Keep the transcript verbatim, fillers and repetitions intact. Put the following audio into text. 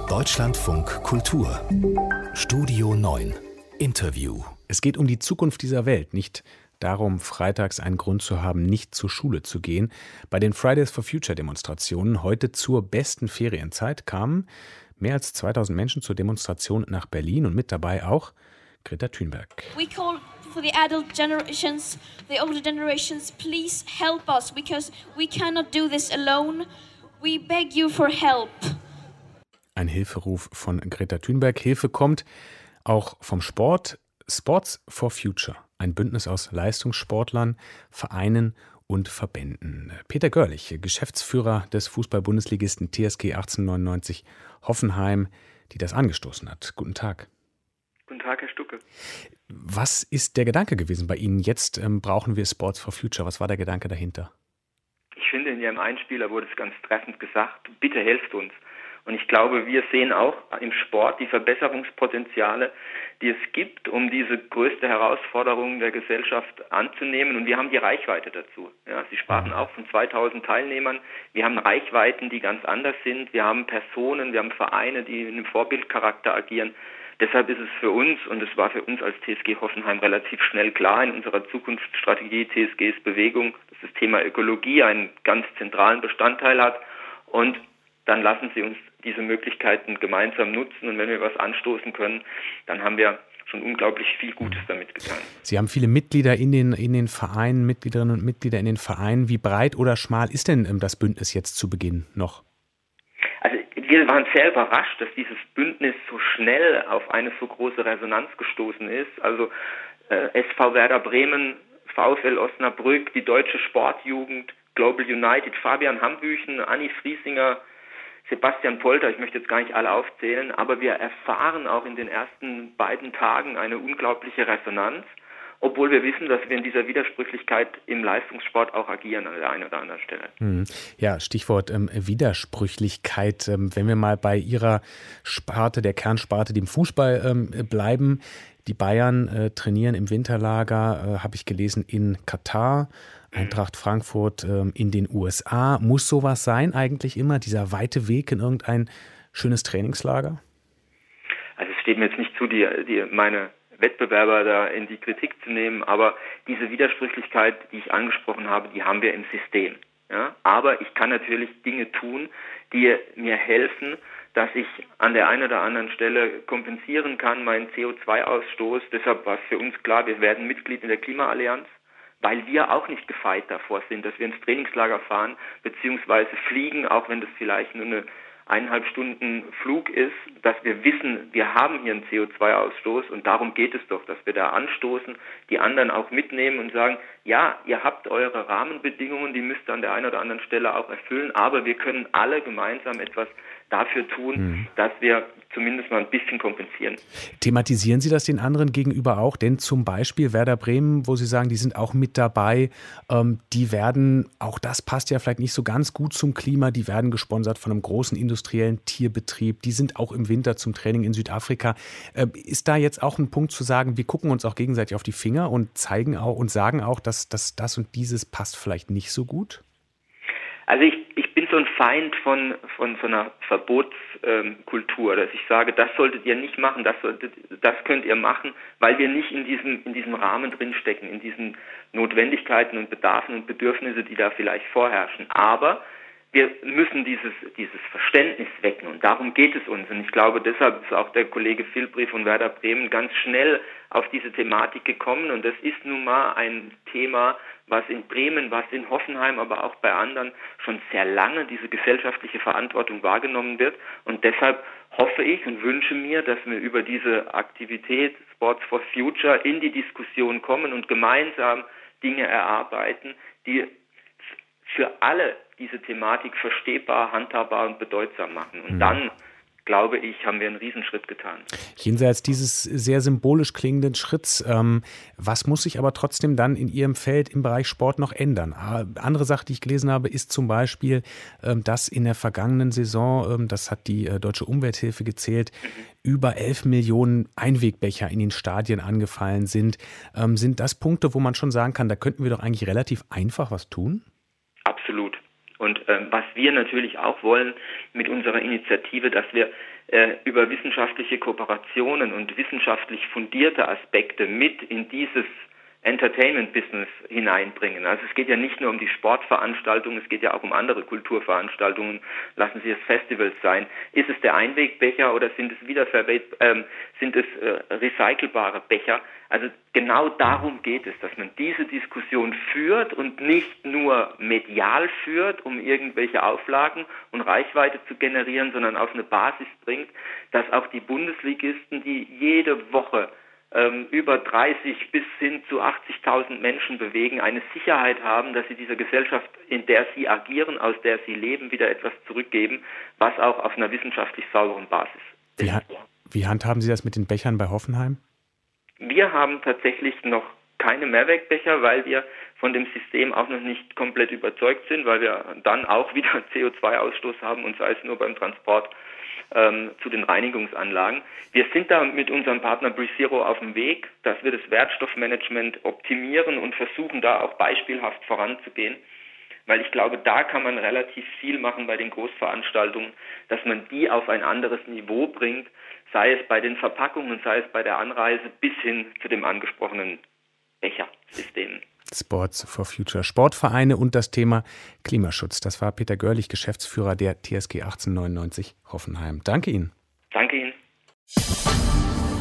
Deutschlandfunk Kultur Studio neun Interview. Es geht um die Zukunft dieser Welt, nicht darum, freitags einen Grund zu haben, nicht zur Schule zu gehen. Bei den Fridays for Future Demonstrationen heute zur besten Ferienzeit kamen mehr als zweitausend Menschen zur Demonstration nach Berlin und mit dabei auch Greta Thunberg. We call for the adult generations, the older generations, please help us because we cannot do this alone. We beg you for help. Ein Hilferuf von Greta Thunberg. Hilfe kommt auch vom Sport. Sports for Future, ein Bündnis aus Leistungssportlern, Vereinen und Verbänden. Peter Görlich, Geschäftsführer des Fußball-Bundesligisten T S G achtzehnhundertneunundneunzig Hoffenheim, die das angestoßen hat. Guten Tag. Guten Tag, Herr Stucke. Was ist der Gedanke gewesen bei Ihnen? Jetzt ähm, brauchen wir Sports for Future. Was war der Gedanke dahinter? Ich finde, in Ihrem Einspieler wurde es ganz treffend gesagt, bitte helft uns. Und ich glaube, wir sehen auch im Sport die Verbesserungspotenziale, die es gibt, um diese größte Herausforderung der Gesellschaft anzunehmen. Und wir haben die Reichweite dazu. Ja, Sie sprachen auch von zweitausend Teilnehmern. Wir haben Reichweiten, die ganz anders sind. Wir haben Personen, wir haben Vereine, die in einem Vorbildcharakter agieren. Deshalb ist es für uns, und es war für uns als T S G Hoffenheim relativ schnell klar in unserer Zukunftsstrategie T S Gs Bewegung, dass das Thema Ökologie einen ganz zentralen Bestandteil hat. Und dann lassen Sie uns diese Möglichkeiten gemeinsam nutzen. Und wenn wir was anstoßen können, dann haben wir schon unglaublich viel Gutes damit getan. Sie haben viele Mitglieder in den, in den Vereinen, Mitgliederinnen und Mitglieder in den Vereinen. Wie breit oder schmal ist denn ähm, das Bündnis jetzt zu Beginn noch? Also wir waren sehr überrascht, dass dieses Bündnis so schnell auf eine so große Resonanz gestoßen ist. Also äh, S V Werder Bremen, VfL Osnabrück, die Deutsche Sportjugend, Global United, Fabian Hambüchen, Anni Friesinger, Sebastian Polter, ich möchte jetzt gar nicht alle aufzählen, aber wir erfahren auch in den ersten beiden Tagen eine unglaubliche Resonanz, obwohl wir wissen, dass wir in dieser Widersprüchlichkeit im Leistungssport auch agieren an der einen oder anderen Stelle. Ja, Stichwort ähm, Widersprüchlichkeit. Ähm, wenn wir mal bei Ihrer Sparte, der Kernsparte, dem Fußball ähm, bleiben. Die Bayern äh, trainieren im Winterlager, äh, habe ich gelesen, in Katar. Eintracht Frankfurt ähm, in den U S A. Muss sowas sein eigentlich immer, dieser weite Weg in irgendein schönes Trainingslager? Also es steht mir jetzt nicht zu, die, die meine Wettbewerber da in die Kritik zu nehmen, aber diese Widersprüchlichkeit, die ich angesprochen habe, die haben wir im System. Ja? Aber ich kann natürlich Dinge tun, die mir helfen, dass ich an der einen oder anderen Stelle kompensieren kann, meinen C O zwei Ausstoß. Deshalb war es für uns klar, wir werden Mitglied in der Klimaallianz, weil wir auch nicht gefeit davor sind, dass wir ins Trainingslager fahren beziehungsweise fliegen, auch wenn das vielleicht nur eine eineinhalb Stunden Flug ist, dass wir wissen, wir haben hier einen C O zwei Ausstoß und darum geht es doch, dass wir da anstoßen, die anderen auch mitnehmen und sagen, ja, ihr habt eure Rahmenbedingungen, die müsst ihr an der einen oder anderen Stelle auch erfüllen, aber wir können alle gemeinsam etwas dafür tun, hm. dass wir zumindest mal ein bisschen kompensieren. Thematisieren Sie das den anderen gegenüber auch? Denn zum Beispiel Werder Bremen, wo Sie sagen, die sind auch mit dabei, ähm, die werden, auch das passt ja vielleicht nicht so ganz gut zum Klima, die werden gesponsert von einem großen industriellen Tierbetrieb, die sind auch im Winter zum Training in Südafrika. Äh, ist da jetzt auch ein Punkt zu sagen, wir gucken uns auch gegenseitig auf die Finger und zeigen auch und sagen auch, dass, dass das und dieses passt vielleicht nicht so gut? Also ich, ich bin so ein Feind von, von so einer Verbotskultur, ähm, dass ich sage, das solltet ihr nicht machen, das, solltet, das könnt ihr machen, weil wir nicht in diesem, in diesem Rahmen drinstecken, in diesen Notwendigkeiten und Bedarfen und Bedürfnisse, die da vielleicht vorherrschen. Aber wir müssen dieses, dieses Verständnis wecken und darum geht es uns. Und ich glaube, deshalb ist auch der Kollege Filbri von Werder Bremen ganz schnell auf diese Thematik gekommen. Und das ist nun mal ein Thema, was in Bremen, was in Hoffenheim, aber auch bei anderen schon sehr lange diese gesellschaftliche Verantwortung wahrgenommen wird. Und deshalb hoffe ich und wünsche mir, dass wir über diese Aktivität Sports for Future in die Diskussion kommen und gemeinsam Dinge erarbeiten, die für alle diese Thematik verstehbar, handhabbar und bedeutsam machen. Und mhm. dann, glaube ich, haben wir einen Riesenschritt getan. Jenseits dieses sehr symbolisch klingenden Schritts, ähm, was muss sich aber trotzdem dann in Ihrem Feld im Bereich Sport noch ändern? Andere Sache, die ich gelesen habe, ist zum Beispiel, ähm, dass in der vergangenen Saison, ähm, das hat die äh, Deutsche Umwelthilfe gezählt, mhm. über elf Millionen Einwegbecher in den Stadien angefallen sind. Ähm, sind das Punkte, wo man schon sagen kann, da könnten wir doch eigentlich relativ einfach was tun? Absolut. Und äh, was wir natürlich auch wollen mit unserer Initiative, dass wir äh, über wissenschaftliche Kooperationen und wissenschaftlich fundierte Aspekte mit in dieses Entertainment-Business hineinbringen. Also es geht ja nicht nur um die Sportveranstaltungen, es geht ja auch um andere Kulturveranstaltungen. Lassen Sie es Festivals sein. Ist es der Einwegbecher oder sind es wiederverwend, ähm, sind es äh, recycelbare Becher? Also genau darum geht es, dass man diese Diskussion führt und nicht nur medial führt, um irgendwelche Auflagen und Reichweite zu generieren, sondern auf eine Basis bringt, dass auch die Bundesligisten, die jede Woche über dreißig bis hin zu achtzigtausend Menschen bewegen, eine Sicherheit haben, dass sie dieser Gesellschaft, in der sie agieren, aus der sie leben, wieder etwas zurückgeben, was auch auf einer wissenschaftlich sauberen Basis ist. Wie, wie handhaben Sie das mit den Bechern bei Hoffenheim? Wir haben tatsächlich noch keine Mehrwegbecher, weil wir von dem System auch noch nicht komplett überzeugt sind, weil wir dann auch wieder C O zwei Ausstoß haben, und sei es nur beim Transport ähm, zu den Reinigungsanlagen. Wir sind da mit unserem Partner BreZero auf dem Weg, dass wir das Wertstoffmanagement optimieren und versuchen da auch beispielhaft voranzugehen, weil ich glaube, da kann man relativ viel machen bei den Großveranstaltungen, dass man die auf ein anderes Niveau bringt, sei es bei den Verpackungen, sei es bei der Anreise bis hin zu dem angesprochenen Bechersystem. Sports for Future, Sportvereine und das Thema Klimaschutz. Das war Peter Görlich, Geschäftsführer der T S G achtzehnhundertneunundneunzig Hoffenheim. Danke Ihnen. Danke Ihnen.